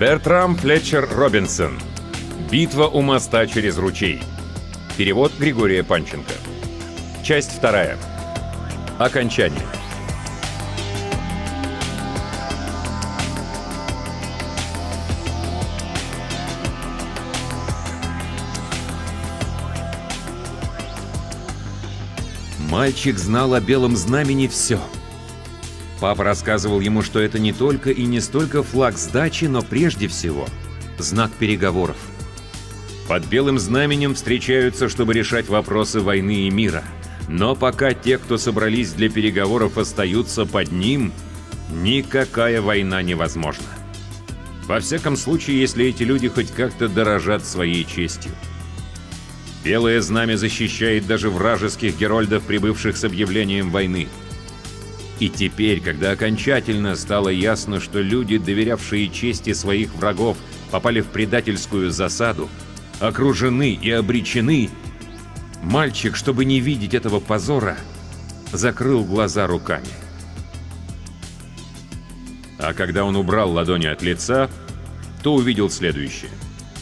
Бертрам Флетчер Робинсон. Битва у моста через ручей. Перевод Григория Панченко. Часть 2. Окончание. Мальчик знал о Белом Знамени все. Папа рассказывал ему, что это не только и не столько флаг сдачи, но прежде всего знак переговоров. Под Белым Знаменем встречаются, чтобы решать вопросы войны и мира. Но пока те, кто собрались для переговоров, остаются под ним, никакая война невозможна. Во всяком случае, если эти люди хоть как-то дорожат своей честью. Белое знамя защищает даже вражеских герольдов, прибывших с объявлением войны. И теперь, когда окончательно стало ясно, что люди, доверявшие чести своих врагов, попали в предательскую засаду, окружены и обречены, мальчик, чтобы не видеть этого позора, закрыл глаза руками. А когда он убрал ладони от лица, то увидел следующее.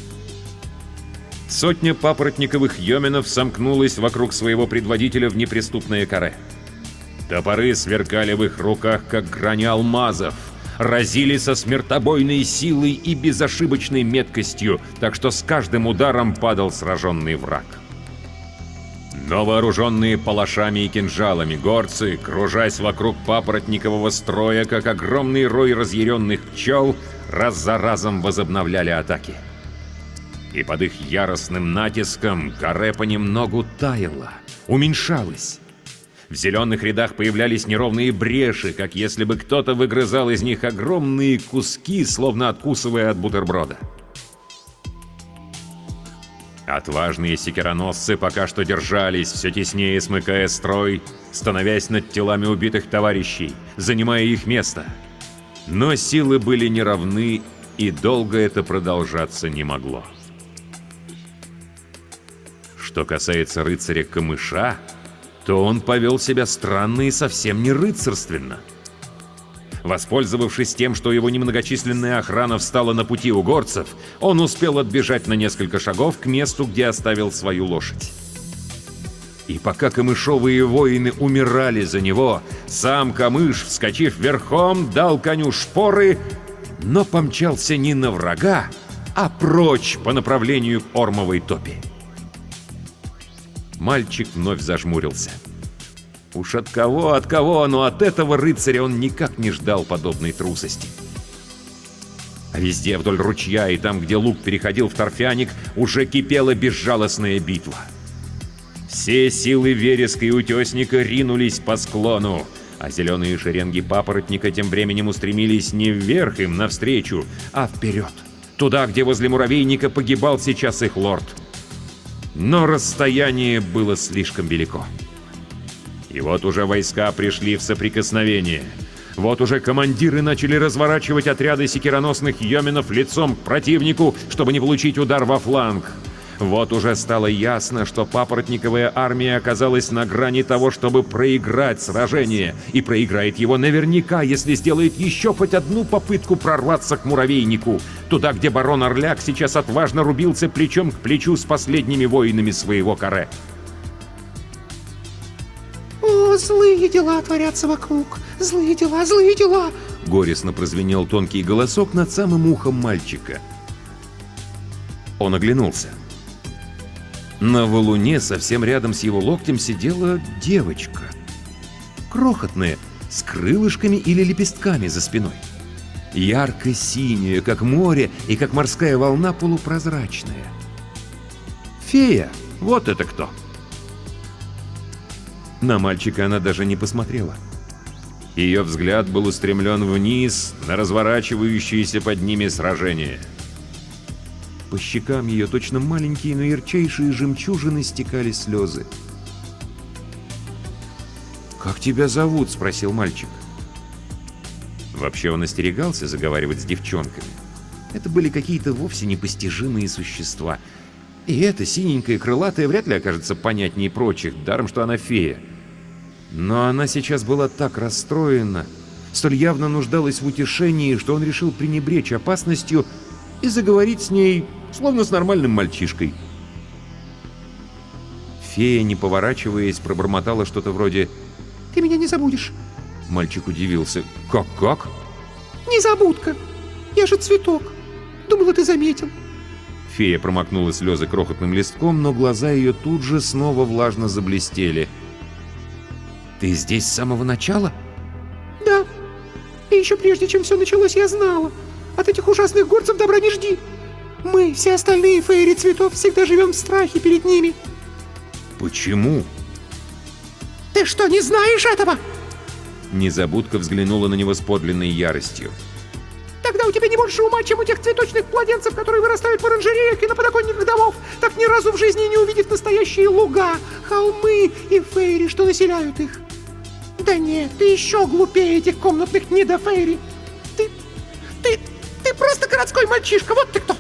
Сотня папоротниковых йоменов сомкнулась вокруг своего предводителя в неприступное каре. Топоры сверкали в их руках, как грани алмазов, разили со смертобойной силой и безошибочной меткостью, так что с каждым ударом падал сраженный враг. Но вооруженные палашами и кинжалами горцы, кружась вокруг папоротникового строя, как огромный рой разъяренных пчел, раз за разом возобновляли атаки. И под их яростным натиском каре понемногу таяло, уменьшалось. В зеленых рядах появлялись неровные бреши, как если бы кто-то выгрызал из них огромные куски, словно откусывая от бутерброда. Отважные секироносцы пока что держались, все теснее смыкая строй, становясь над телами убитых товарищей, занимая их место. Но силы были неравны, и долго это продолжаться не могло. Что касается рыцаря Камыша, то он повел себя странно и совсем не рыцарственно. Воспользовавшись тем, что его немногочисленная охрана встала на пути у горцев, он успел отбежать на несколько шагов к месту, где оставил свою лошадь. И пока камышовые воины умирали за него, сам Камыш, вскочив верхом, дал коню шпоры, но помчался не на врага, а прочь по направлению к Ормовой топи. Мальчик вновь зажмурился. Уж от кого, но от этого рыцаря он никак не ждал подобной трусости. А везде вдоль ручья и там, где луг переходил в торфяник, уже кипела безжалостная битва. Все силы вереска и утесника ринулись по склону, а зеленые шеренги папоротника тем временем устремились не вверх им навстречу, а вперед, туда, где возле муравейника погибал сейчас их лорд. Но расстояние было слишком велико. И вот уже войска пришли в соприкосновение. Вот уже командиры начали разворачивать отряды секироносных йоменов лицом к противнику, чтобы не получить удар во фланг. Вот уже стало ясно, что папоротниковая армия оказалась на грани того, чтобы проиграть сражение. И проиграет его наверняка, если сделает еще хоть одну попытку прорваться к муравейнику. Туда, где барон Орляк сейчас отважно рубился плечом к плечу с последними воинами своего каре. «О, злые дела творятся вокруг! Злые дела, злые дела!» Горестно прозвенел тонкий голосок над самым ухом мальчика. Он оглянулся. На валуне совсем рядом с его локтем сидела девочка. Крохотная, с крылышками или лепестками за спиной. Ярко-синяя, как море, и как морская волна полупрозрачная. Фея, вот это кто! На мальчика она даже не посмотрела. Ее взгляд был устремлен вниз на разворачивающееся под ними сражение. По щекам ее точно маленькие, но ярчайшие жемчужины стекали слезы. «Как тебя зовут?» — спросил мальчик. Вообще он остерегался заговаривать с девчонками. Это были какие-то вовсе непостижимые существа. И эта синенькая крылатая вряд ли окажется понятнее прочих, даром что она фея. Но она сейчас была так расстроена, столь явно нуждалась в утешении, что он решил пренебречь опасностью и заговорить с ней, словно с нормальным мальчишкой. Фея, не поворачиваясь, пробормотала что-то вроде Ты меня не забудешь. Мальчик удивился. Как? Незабудка. Я же цветок. Думала, ты заметил. Фея промокнула слезы крохотным листком, но глаза ее тут же снова влажно заблестели. «Ты здесь с самого начала?» Да. И еще прежде, чем все началось, я знала. От этих ужасных горцев добра не жди. Мы, все остальные фейри цветов, всегда живем в страхе перед ними. «Почему?» Ты что, не знаешь этого? Незабудка взглянула на него с подлинной яростью. Тогда у тебя не больше ума, чем у тех цветочных младенцев, которые вырастают в оранжереях и на подоконниках домов, так ни разу в жизни не увидев настоящие луга, холмы и фейри, что населяют их. Да нет, ты еще глупее этих комнатных недофейри. Ты просто городской мальчишка, вот ты кто.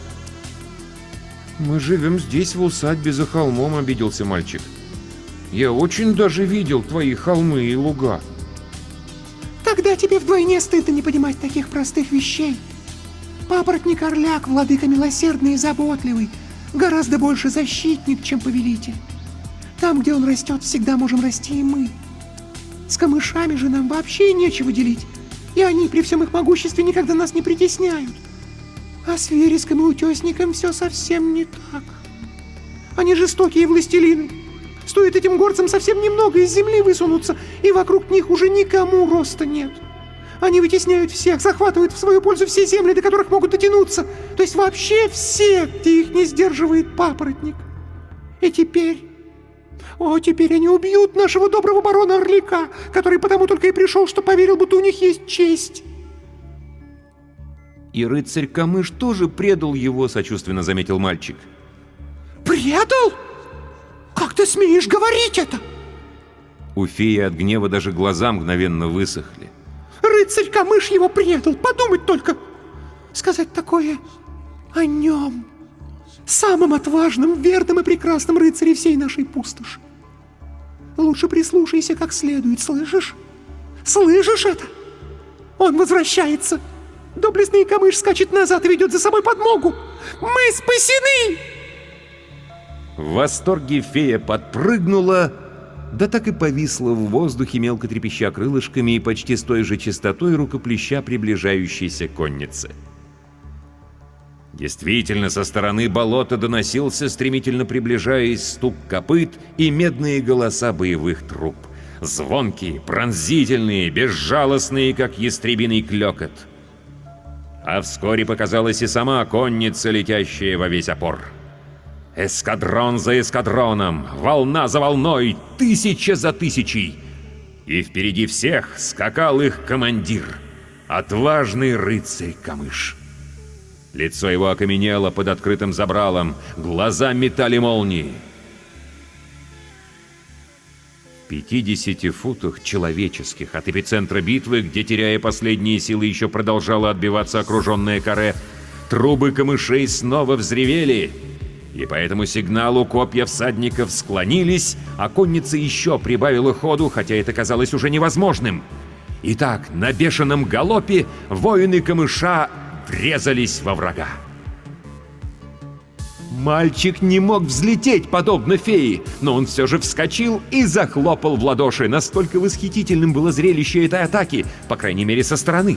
«Мы живем здесь, в усадьбе за холмом», — обиделся мальчик. «Я очень даже видел твои холмы и луга». Тогда тебе вдвойне стыдно не понимать таких простых вещей. Папоротник-орляк, владыка милосердный и заботливый, гораздо больше защитник, чем повелитель. Там, где он растет, всегда можем расти и мы. С камышами же нам вообще нечего делить, и они при всем их могуществе никогда нас не притесняют. А с вереском и утесником все совсем не так. Они жестокие властелины. Стоит этим горцам совсем немного из земли высунуться, и вокруг них уже никому роста нет. Они вытесняют всех, захватывают в свою пользу все земли, до которых могут дотянуться. То есть вообще все, где их не сдерживает папоротник. И теперь... теперь они убьют нашего доброго барона Орляка, который потому только и пришел, что поверил, будто у них есть честь. «И рыцарь Камыш тоже предал его», — сочувственно заметил мальчик. «Предал? Как ты смеешь говорить это?» У феи от гнева даже глаза мгновенно высохли. «Рыцарь Камыш его предал, подумать только! Сказать такое о нем, самом отважном, верном и прекрасном рыцаре всей нашей пустоши. Лучше прислушайся как следует, слышишь? Слышишь это? Он возвращается! Доблестный Камыш скачет назад и ведет за собой подмогу! Мы спасены!» В восторге фея подпрыгнула, да так и повисла в воздухе, мелко трепеща крылышками и почти с той же частотой рукоплеща приближающейся конницы. Действительно, со стороны болота доносился, стремительно приближаясь, стук копыт и медные голоса боевых труп. Звонкие, пронзительные, безжалостные, как ястребиный клёкот. А вскоре показалась и сама конница, летящая во весь опор. Эскадрон за эскадроном, волна за волной, тысяча за тысячей. И впереди всех скакал их командир, отважный рыцарь Камыш. Лицо его окаменело под открытым забралом, глаза метали молнии. В 50 футах человеческих от эпицентра битвы, где, теряя последние силы, еще продолжало отбиваться окруженное каре, трубы камышей снова взревели, и по этому сигналу копья всадников склонились, а конница еще прибавила ходу, хотя это казалось уже невозможным. Итак, на бешеном галопе воины камыша врезались во врага. Мальчик не мог взлететь, подобно фее, но он все же вскочил и захлопал в ладоши. Настолько восхитительным было зрелище этой атаки, по крайней мере, со стороны.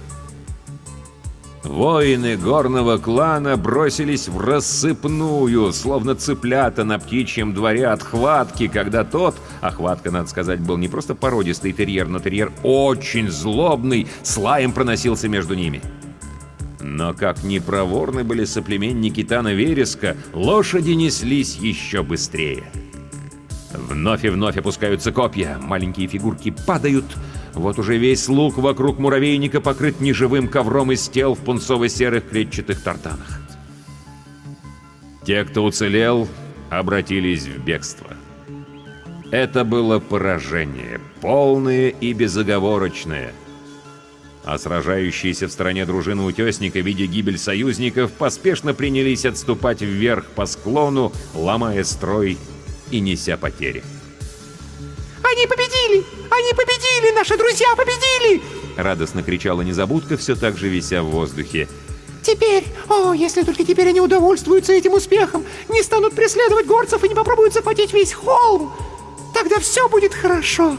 Воины горного клана бросились в рассыпную, словно цыплята на птичьем дворе от хватки, когда тот, а хватка, надо сказать, был не просто породистый терьер, но терьер очень злобный, с лаем проносился между ними. Но как ни проворны были соплеменники Тана Вереска, лошади неслись еще быстрее. Вновь и вновь опускаются копья, маленькие фигурки падают. Вот уже весь луг вокруг муравейника покрыт неживым ковром из тел в пунцово-серых клетчатых тартанах. Те, кто уцелел, обратились в бегство. Это было поражение, полное и безоговорочное. А сражающиеся в стороне дружины утесника, видя гибель союзников, поспешно принялись отступать вверх по склону, ломая строй и неся потери. «Они победили! Они победили! Наши друзья победили!» Радостно кричала Незабудка, все так же вися в воздухе. Теперь, если только теперь они удовольствуются этим успехом, не станут преследовать горцев и не попробуют захватить весь холм, тогда все будет хорошо.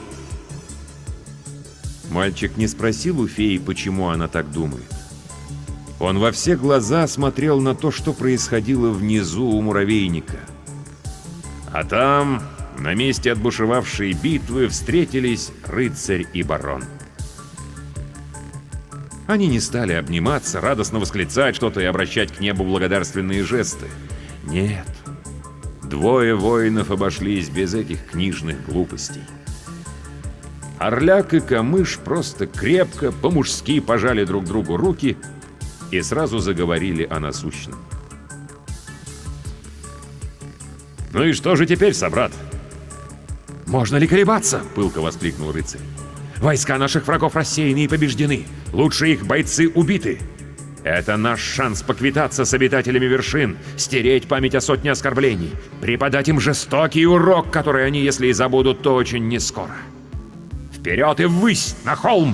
Мальчик не спросил у феи, почему она так думает. Он во все глаза смотрел на то, что происходило внизу у муравейника. А там, на месте отбушевавшей битвы, встретились рыцарь и барон. Они не стали обниматься, радостно восклицать что-то и обращать к небу благодарственные жесты. Нет, двое воинов обошлись без этих книжных глупостей. Орляк и Камыш просто крепко, по-мужски пожали друг другу руки и сразу заговорили о насущном. «Ну и что же теперь, собрат?» «Можно ли колебаться?» — пылко воскликнул рыцарь. «Войска наших врагов рассеяны и побеждены. Лучшие их бойцы убиты. Это наш шанс поквитаться с обитателями вершин, стереть память о сотне оскорблений, преподать им жестокий урок, который они, если и забудут, то очень нескоро. Вперед и ввысь, на холм!»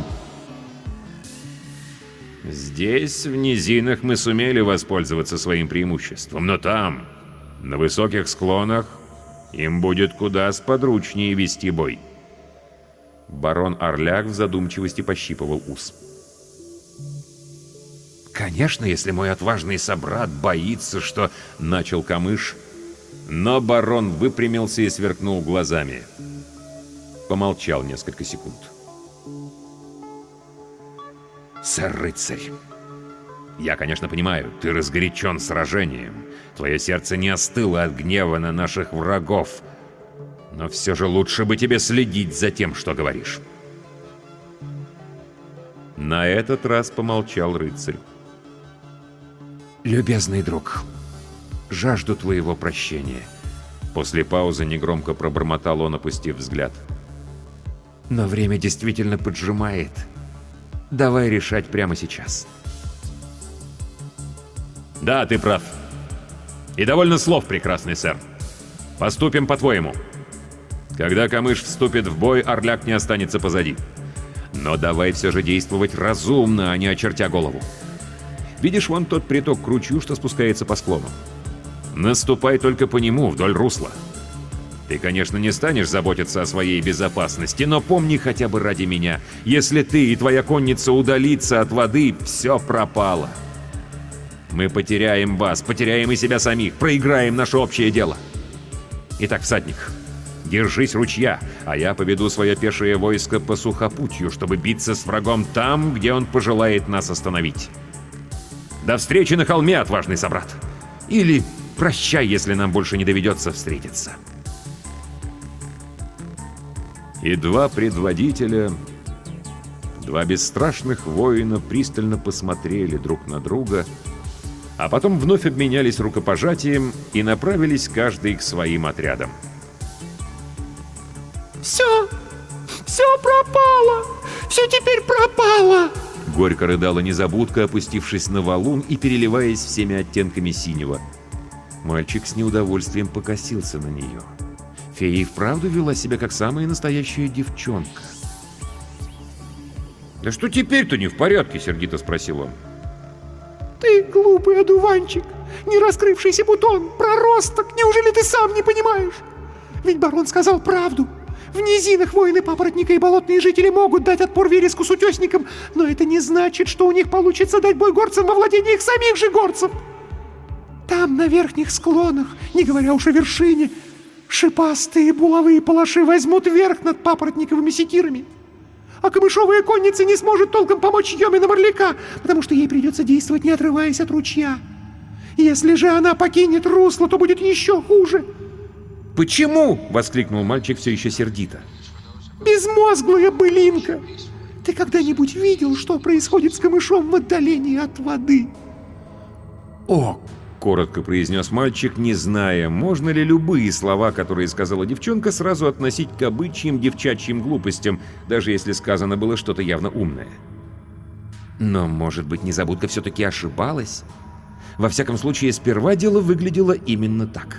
Здесь, в низинах, мы сумели воспользоваться своим преимуществом, но там, на высоких склонах, им будет куда сподручнее вести бой. Барон Орляк в задумчивости пощипывал ус. «Конечно, если мой отважный собрат боится, что...» — начал Камыш. Но барон выпрямился и сверкнул глазами. Помолчал несколько секунд. «Сэр-рыцарь, я, конечно, понимаю, ты разгорячен сражением. Твое сердце не остыло от гнева на наших врагов. Но все же лучше бы тебе следить за тем, что говоришь». На этот раз помолчал рыцарь. «Любезный друг, жажду твоего прощения». После паузы негромко пробормотал он, опустив взгляд. «Но время действительно поджимает. Давай решать прямо сейчас». «Да, ты прав. И довольно слов, прекрасный сэр. Поступим по-твоему. Когда Камыш вступит в бой, Орляк не останется позади. Но давай все же действовать разумно, а не очертя голову. Видишь вон тот приток к ручью, что спускается по склону? Наступай только по нему, вдоль русла. Ты, конечно, не станешь заботиться о своей безопасности, но помни хотя бы ради меня, если ты и твоя конница удалится от воды, все пропало. Мы потеряем вас, потеряем и себя самих, проиграем наше общее дело. Итак, всадник, держись ручья, а я поведу свое пешее войско по сухопутью, чтобы биться с врагом там, где он пожелает нас остановить. До встречи на холме, отважный собрат. Или прощай, если нам больше не доведется встретиться». И два предводителя, два бесстрашных воина пристально посмотрели друг на друга, а потом вновь обменялись рукопожатием и направились каждый к своим отрядам. Все пропало! Все теперь пропало! Горько рыдала незабудка, опустившись на валун и переливаясь всеми оттенками синего. Мальчик с неудовольствием покосился на нее. Фея и вправду вела себя как самая настоящая девчонка. «Да что теперь-то не в порядке?» — сердито спросил он. Ты глупый одуванчик, не раскрывшийся бутон, проросток, неужели ты сам не понимаешь? Ведь барон сказал правду. В низинах воины папоротника и болотные жители могут дать отпор вереску с утесникам, но это не значит, что у них получится дать бой горцам во владениях самих же горцев. Там, на верхних склонах, не говоря уж о вершине, шипастые булавые палаши возьмут верх над папоротниковыми секирами. А камышовая конница не сможет толком помочь Йомина Морляка, потому что ей придется действовать, не отрываясь от ручья. Если же она покинет русло, то будет еще хуже. «Почему?» — воскликнул мальчик все еще сердито. Безмозглая былинка! Ты когда-нибудь видел, что происходит с камышом в отдалении от воды? «О!» — коротко произнес мальчик, не зная, можно ли любые слова, которые сказала девчонка, сразу относить к обычьим девчачьим глупостям, даже если сказано было что-то явно умное. Но, может быть, незабудка все-таки ошибалась? Во всяком случае, сперва дело выглядело именно так.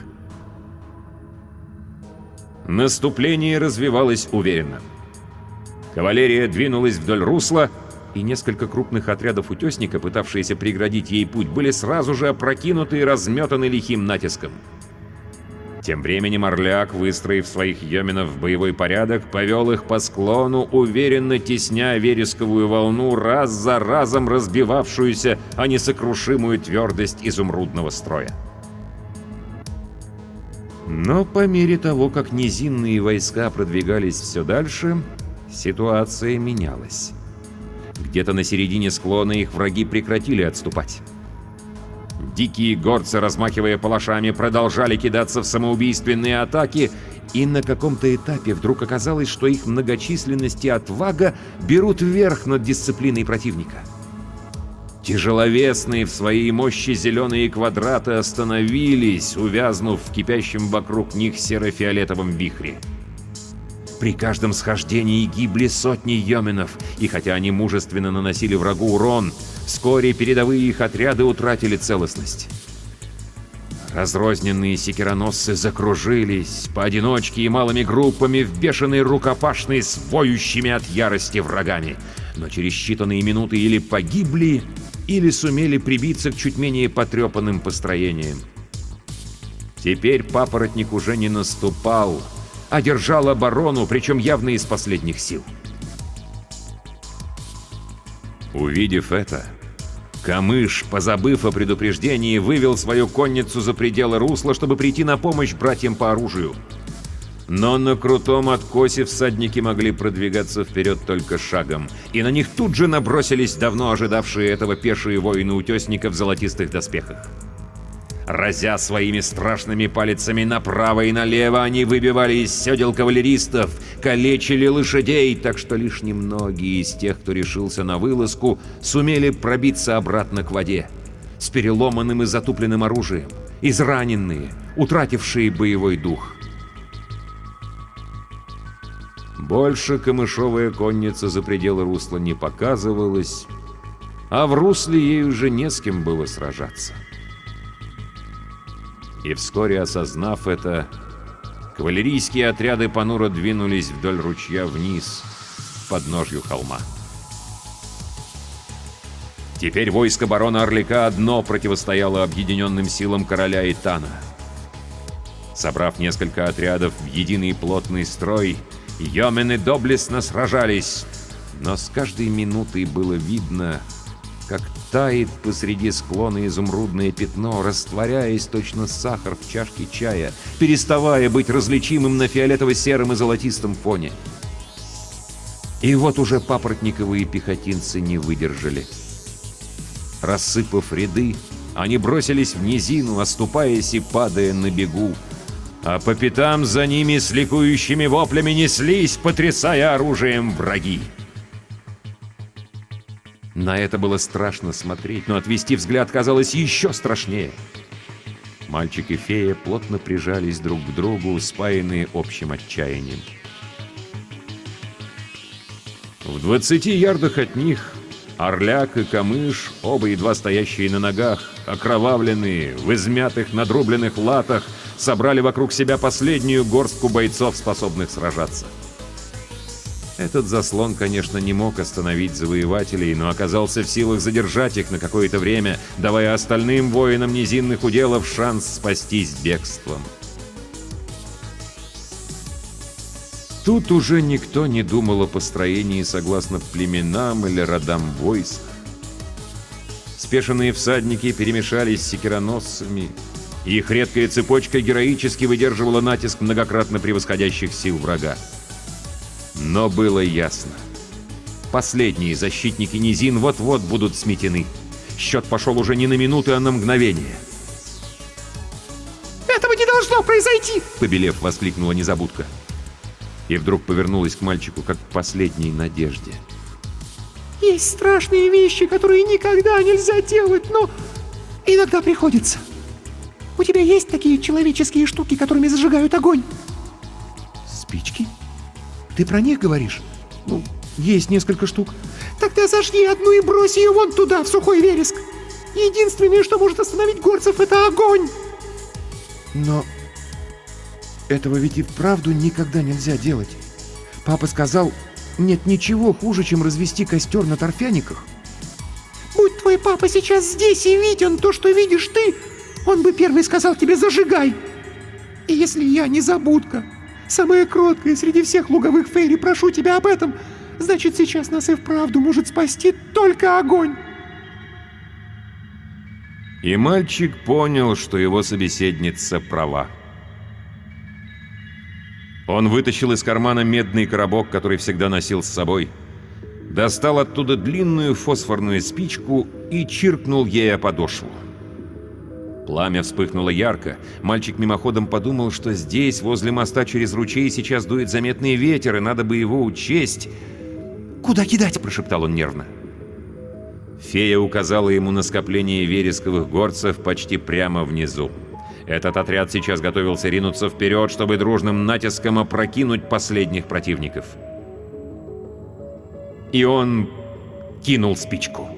Наступление развивалось уверенно. Кавалерия двинулась вдоль русла, и несколько крупных отрядов утесника, пытавшиеся преградить ей путь, были сразу же опрокинуты и разметаны лихим натиском. Тем временем Орляк, выстроив своих йоменов в боевой порядок, повел их по склону, уверенно тесня вересковую волну, раз за разом разбивавшуюся о несокрушимую твердость изумрудного строя. Но по мере того, как низинные войска продвигались все дальше, ситуация менялась. Где-то на середине склона их враги прекратили отступать. Дикие горцы, размахивая палашами, продолжали кидаться в самоубийственные атаки, и на каком-то этапе вдруг оказалось, что их многочисленность и отвага берут верх над дисциплиной противника. Тяжеловесные в своей мощи зеленые квадраты остановились, увязнув в кипящем вокруг них серо-фиолетовом вихре. При каждом схождении гибли сотни йоменов, и хотя они мужественно наносили врагу урон, вскоре передовые их отряды утратили целостность. Разрозненные секироносцы закружились, поодиночке и малыми группами, в бешеной рукопашной с воющими от ярости врагами, но через считанные минуты или погибли, или сумели прибиться к чуть менее потрепанным построениям. Теперь папоротник уже не наступал, а держал оборону, причем явно из последних сил. Увидев это, Камыш, позабыв о предупреждении, вывел свою конницу за пределы русла, чтобы прийти на помощь братьям по оружию. Но на крутом откосе всадники могли продвигаться вперед только шагом, и на них тут же набросились давно ожидавшие этого пешие воины утесника в золотистых доспехах. Разя своими страшными палицами направо и налево, они выбивали из седел кавалеристов, калечили лошадей, так что лишь немногие из тех, кто решился на вылазку, сумели пробиться обратно к воде, с переломанным и затупленным оружием, израненные, утратившие боевой дух. Больше камышовая конница за пределы русла не показывалась, а в русле ей уже не с кем было сражаться. И вскоре, осознав это, кавалерийские отряды понуро двинулись вдоль ручья вниз, к подножью холма. Теперь войско барона Орляка одно противостояло объединенным силам короля Итана. Собрав несколько отрядов в единый плотный строй, йомены доблестно сражались, но с каждой минутой было видно, как тает посреди склона изумрудное пятно, растворяясь точно сахар в чашке чая, переставая быть различимым на фиолетово-сером и золотистом фоне. И вот уже папоротниковые пехотинцы не выдержали. Рассыпав ряды, они бросились в низину, оступаясь и падая на бегу, а по пятам за ними с ликующими воплями неслись, потрясая оружием, враги. На это было страшно смотреть, но отвести взгляд казалось еще страшнее. Мальчик и фея плотно прижались друг к другу, спаянные общим отчаянием. В 20 ярдах от них Орляк и Камыш, оба едва стоящие на ногах, окровавленные, в измятых, надрубленных латах, собрали вокруг себя последнюю горстку бойцов, способных сражаться. Этот заслон, конечно, не мог остановить завоевателей, но оказался в силах задержать их на какое-то время, давая остальным воинам низинных уделов шанс спастись бегством. Тут уже никто не думал о построении согласно племенам или родам войск. Спешенные всадники перемешались с секироносцами, и их редкая цепочка героически выдерживала натиск многократно превосходящих сил врага. Но было ясно. Последние защитники низин вот-вот будут сметены. Счет пошел уже не на минуты, а на мгновение. «Этого не должно произойти!» — побелев, воскликнула незабудка. И вдруг повернулась к мальчику, как к последней надежде. «Есть страшные вещи, которые никогда нельзя делать, но иногда приходится. У тебя есть такие человеческие штуки, которыми зажигают огонь?» «Спички? Ты про них говоришь? Ну, есть несколько штук». «Тогда зажги одну и брось ее вон туда, в сухой вереск. Единственное, что может остановить горцев, это огонь». «Но этого ведь и вправду никогда нельзя делать. Папа сказал, Нет ничего хуже, чем развести костер на торфяниках. Будь твой папа сейчас здесь и виден то, что видишь ты, он бы первый сказал тебе «зажигай». И если я, незабудка, самая кроткая среди всех луговых фейри, прошу тебя об этом, значит, сейчас нас и вправду может спасти только огонь. И мальчик понял, что его собеседница права. Он вытащил из кармана медный коробок, который всегда носил с собой, достал оттуда длинную фосфорную спичку и чиркнул ей о подошву. Пламя вспыхнуло ярко. Мальчик мимоходом подумал, что здесь, возле моста через ручей, сейчас дует заметный ветер, и надо бы его учесть. «Куда кидать?» – прошептал он нервно. Фея указала ему на скопление вересковых горцев почти прямо внизу. Этот отряд сейчас готовился ринуться вперед, чтобы дружным натиском опрокинуть последних противников. И он кинул спичку.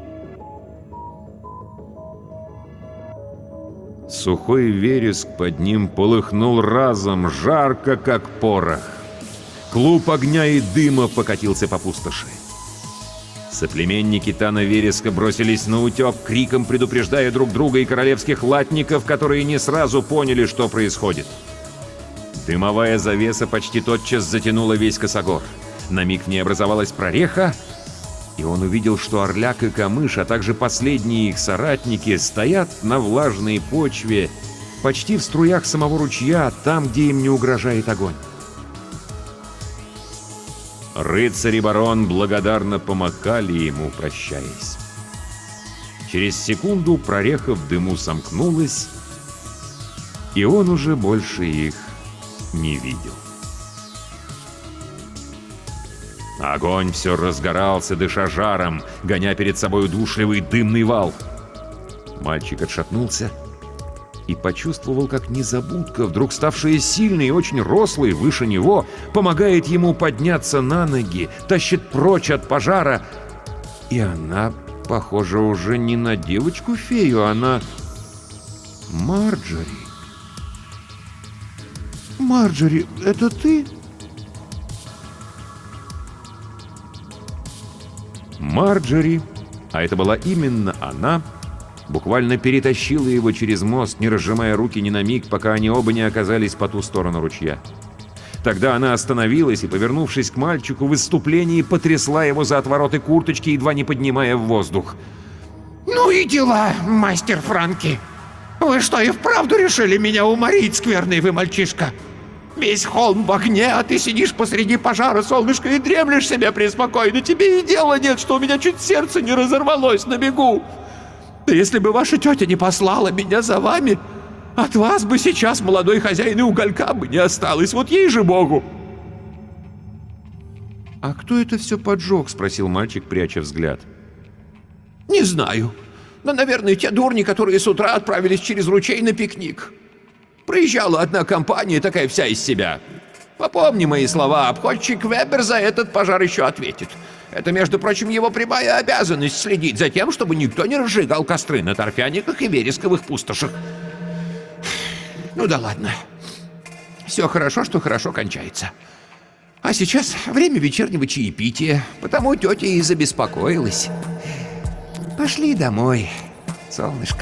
Сухой вереск под ним полыхнул разом, жарко, как порох. Клуб огня и дыма покатился по пустоши. Соплеменники Тана Вереска бросились на утек, криком предупреждая друг друга и королевских латников, которые не сразу поняли, что происходит. Дымовая завеса почти тотчас затянула весь косогор. На миг в ней образовалась прореха, и он увидел, что Орляк и Камыш, а также последние их соратники, стоят на влажной почве, почти в струях самого ручья, там, где им не угрожает огонь. Рыцарь и барон благодарно помахали ему, прощаясь. Через секунду прореха в дыму сомкнулась, и он уже больше их не видел. Огонь все разгорался, дыша жаром, гоня перед собой удушливый дымный вал. Мальчик отшатнулся и почувствовал, как незабудка, вдруг ставшая сильной и очень рослой, выше него, помогает ему подняться на ноги, тащит прочь от пожара. И она, похоже, уже не на девочку-фею, она Марджори. Марджори, это ты? Марджори, а это была именно она, буквально перетащила его через мост, не разжимая руки ни на миг, пока они оба не оказались по ту сторону ручья. Тогда она остановилась и, повернувшись к мальчику, в выступлении потрясла его за отвороты курточки, едва не поднимая в воздух. Ну и дела, мастер Франки. Вы что, и вправду решили меня уморить, скверный вы мальчишка? Весь холм в огне, а ты сидишь посреди пожара, солнышко, и дремлешь себе преспокойно. Тебе и дела нет, что у меня чуть сердце не разорвалось на бегу. Да если бы ваша тетя не послала меня за вами, от вас бы сейчас молодой хозяин и уголька бы не осталось, вот ей же богу. «А кто это все поджег?» — спросил мальчик, пряча взгляд. Не знаю, но, наверное, те дурни, которые с утра отправились через ручей на пикник. Проезжала одна компания, такая вся из себя. Попомни мои слова, обходчик Вебер за этот пожар еще ответит. Это, между прочим, его прямая обязанность следить за тем, чтобы никто не разжигал костры на торфяниках и вересковых пустошах. Ну да ладно. Все хорошо, что хорошо кончается. А сейчас время вечернего чаепития, потому тетя и забеспокоилась. Пошли домой, солнышко.